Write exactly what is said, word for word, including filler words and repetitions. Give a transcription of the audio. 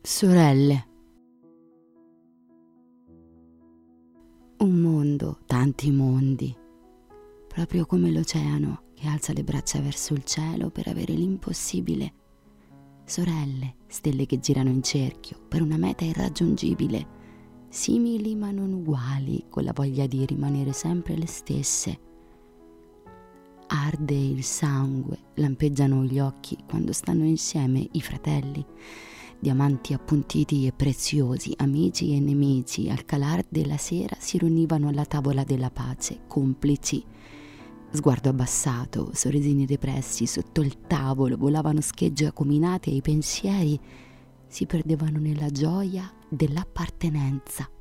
Sorelle. Un mondo, tanti mondi, proprio come l'oceano che alza le braccia verso il cielo per avere l'impossibile. Sorelle, stelle che girano in cerchio per una meta irraggiungibile, simili ma non uguali, con la voglia di rimanere sempre le stesse. Arde il sangue, lampeggiano gli occhi quando stanno insieme i fratelli, diamanti appuntiti e preziosi, amici e nemici, al calar della sera si riunivano alla tavola della pace, complici. Sguardo abbassato, sorrisini repressi, sotto il tavolo volavano schegge acuminate e i pensieri si perdevano nella gioia dell'appartenenza.